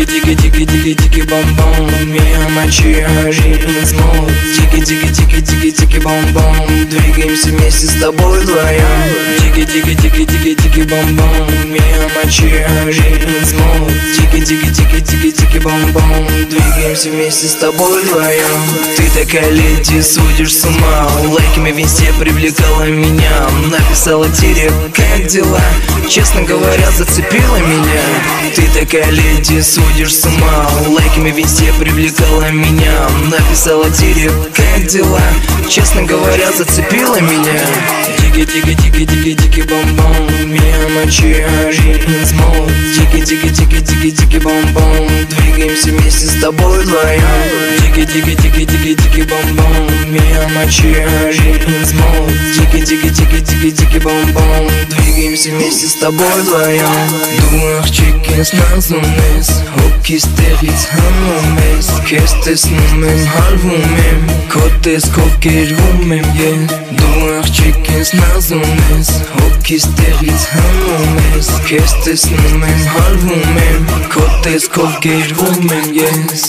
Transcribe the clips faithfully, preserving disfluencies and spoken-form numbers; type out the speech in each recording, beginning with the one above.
Тики-тики-тики-тики-тики бом-бом, меня мочи, жизнь смог. Тики-тики-тики-тики-тики бом-бом, двигаемся вместе с тобой вдвоем. Тики-тики-тики-тики-тики бом-бом, меня мочи, жизнь смог. Тики-тики-тики-тики-тики бом-бом, двигаемся вместе с тобой вдвоем. Ты такая леди, сводишь с ума, лайками везде привлекала меня. Написала директ, как дела? Честно говоря, зацепила меня. Ты такая леди, сводишь с ума, лайками везде привлекала меня. Написала директ, как дела? Честно говоря, зацепила меня. Тики-тики-тики-тики-тики бом-бом, меня мочи, жизнь смог. Тики-тики-тики-тики-тики бом-бом, двигаемся вместе с тобой вдвоем. Тики-тики-тики-тики-тики бом-бом, меня мочи, жизнь смог. Тики-тики-тики-тики-тики bom-bom, двигаемся вместе с тобой вдвоем. Дуах chickens назумес, hokis տեղից հանում ես. Քեզ տեսնում եմ, հարվում եմ, քո տեսքով գերվում եմ ես. Дуах chickens nazumես, hokis տեղից հանում ես. Քեզ տեսնում եմ, հարվում եմ, քո տեսքով գերվում եմ ես.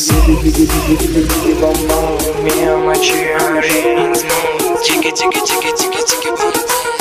Bom-bom, меня мочи, жизнь смог. Тики-тики-тики-тики-тики bom-bom.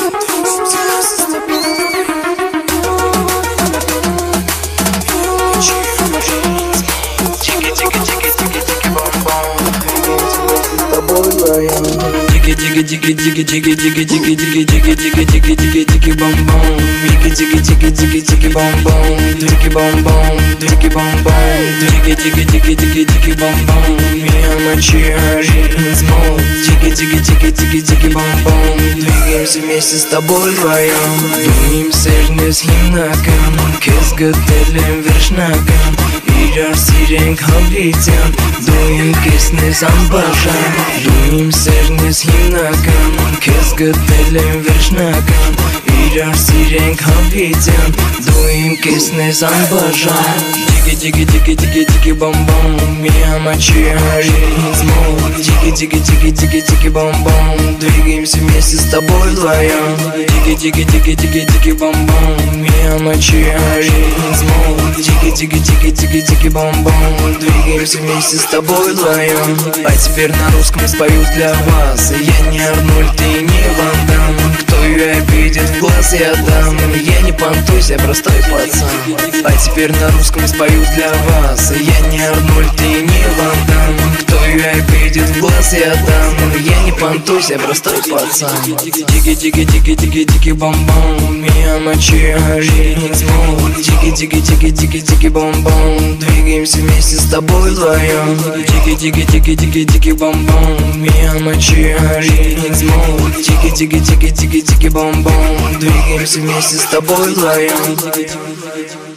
Тики-тики-тики-тики-тики-тики-тики-тики-тики-тики-тики бом-бом. Тики-тики-тики-тики-тики бом-бом. Тики бом-бом, тики бом-бом. Тики-тики-тики-тики-тики бом-бом. Меня мочи, жизнь смог. Тики-тики-тики-тики-тики бом-бом. Двигаемся вместе с тобой вдвоем. Думаем сերнես հիմնական, քեզ գտել եմ վերջնական. Իրար սիրենք հավիտյան, դու իմ կեսն ես անբաժան. Դու իմ սերն ես հիմնական, քեզ գտել եմ վերջնական. Իրար սիրենք հավիտյան, դու իմ կեսն ես անբաժան. Тики-тики-тики-тики-тики бом-бом, меня мочи, жизнь смог. Тики-тики-тики-тики-тики бом-бом, двигаемся вместе с тобой вдвоем. Тики-тики-тики-тики-тики бом-бом, меня мочи, жизнь смог. Тики-тики-тики-тики-тики бом-бом, двигаемся вместе с тобой вдвоем. А теперь на русском спою для вас. Я не Арнольд и не Ван Дам. Кто ее обидит, в глаз я дам. Я не понтуюсь, я простой пацан. А теперь на русском спою для вас. Я не Арнольд и не Ван Дам. Кто ее обидит, в глаз я дам. Я не понтуюсь, я простой пацан. Тики-тики-тики-тики-тики бом-бом, меня мочи, жизнь смог. Тики-тики-тики-тики-тики бом-бом, двигаемся вместе с тобой вдвоем. Тики-тики-тики-тики-тики бом-бом, меня мочи, жизнь смог. Тики-тики-тики-тики-тики бом-бом, двигаемся вместе с тобой вдвоем.